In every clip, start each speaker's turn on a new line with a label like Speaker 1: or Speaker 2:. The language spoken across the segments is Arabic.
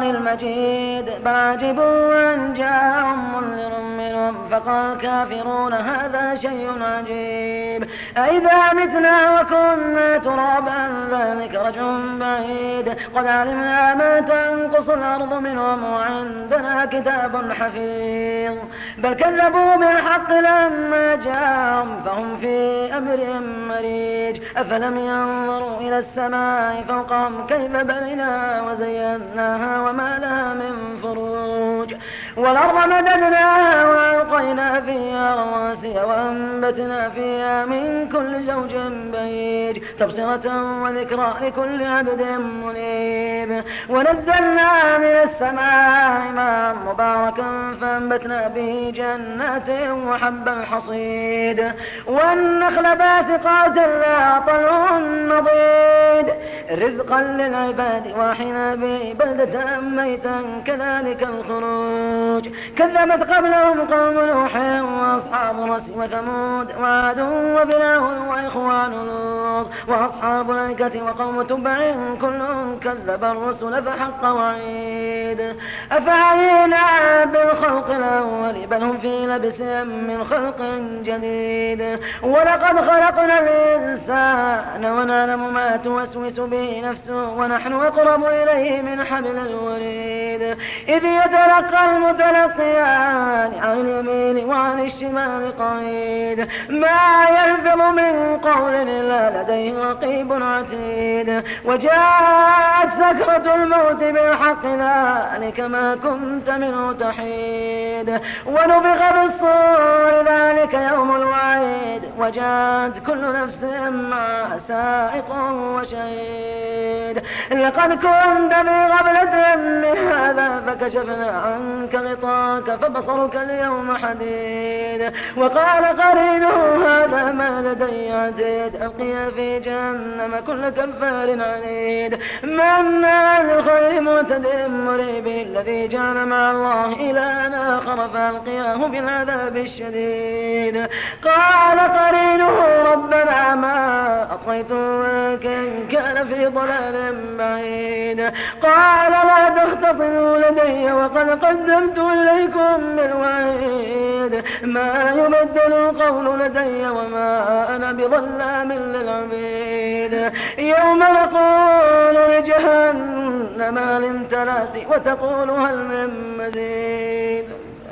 Speaker 1: المجيد بل عجبوا أن جاءهم منذر منهم فقال الكافرون هذا شيء عجيب أئذا متنا وكنا ترابا ذلك رجع بعيد قد علمنا ما تنقص الأرض منهم وعندنا كتاب حفيظ بل كذبوا بالحق لما جاءهم فهم في أمر مريج أفلم ينظروا إلى السماء فوقهم كيف بنيناها وزيناها وما لها من فروج والأرض مددناها وألقينا فيها رواسي وأنبتنا فيها من كل زوج بهيج تبصرة وذكرى لكل عبد منيب ونزلنا من السماء ماء مباركا فأنبتنا به جنات وحب الحصيد والنخل باسقات لها طلع نضيد رزقا للعباد وأحيينا به بلدة ميتا كذلك الخروج كذبت قبلهم قوم نوح وأصحاب رس وثمود وعاد وفرعون وإخوان لوط وأصحاب الأيكة وقوم تبع كل كذب الرسل فحق وعيد أفعينا بالخلق الأول بل هم في لبس من خلق جديد ولقد خلقنا الإنسان ونعلم ما توسوس به نفسه ونحن أقرب إليه من حبل الوريد إذ يتلقى المتلقيان عن اليمين وعن الشمال قعيد ما يلفظ من قول إلا لديه رقيب عتيد وجاءت سكرة الموت بالحق ذلك ما كنت منه تحيد ونفخ بالصور ذلك يوم الوعيد وجاءت كل نفس معها سائق وشهيد لقد كنت في غفلة من هذا فكشفنا عنك غطاك فبصرك اليوم حديد وقال قرينه هذا ما لدي عتيد ألقي في جهنم كل كفار عنيد مناع للخير معتد مريب الذي جعل مع الله إلها آخر فألقياه بالعذاب الشديد قال قرينه ربنا ما أطغيته ولكن كان في ضلال بعيد قال لا تختصموا لدي وقد قدمت إليكم بالوعيد ما يبدل القول لدي وما أنا بظلام للعبيد يوم نقول لجهنم هل امتلأت وتقول هل من مزيد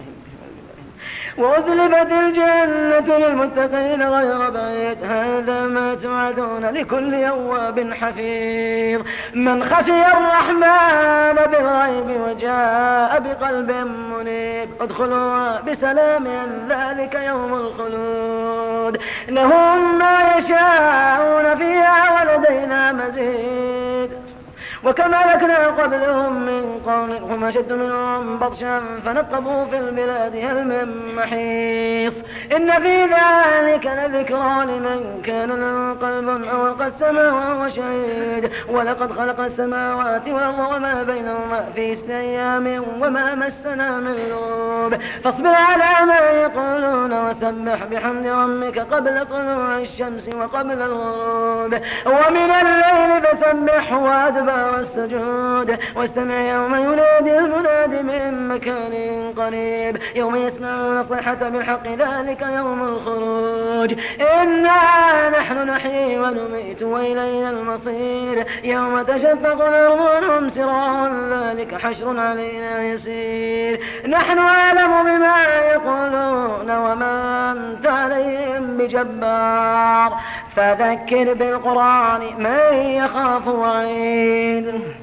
Speaker 1: وأزلفت الجنة للمتقين غير بعيد هذا ما توعدون لكل أواب حفيظ من خشي الرحمن بالغيب وجاء بقلب منيب ادخلوها بسلام ذلك يوم الخلود لهم ما يشاءون فيها ولدينا مزيد وكما لكنا قبلهم من قوم هم أشد منهم بطشا فنقبوا في البلاد هل من محيص إن في ذلك لذكرى لمن كان له قلب أو ألقى السماء وهو شهيد ولقد خلق السماوات والأرض وما بينهما في 6 أيام وما مسنا من لغوب فاصبر على ما يقولون وسبح بحمد ربك قبل طلوع الشمس وقبل الغروب ومن الليل فسبح وأدبار السجود واستمع يوم ينادي المنادي من مكان قريب يوم يسمعون صيحة بالحق ذلك يوم الخروج إنا نحن نحيي ونميت وإلينا المصير يوم تشقق الأرض عنهم سراعا ذلك حشر علينا يسير نحن أعلم بما يقولون وما أنت عليهم بجبار فذكر بالقرآن من يخاف وعيد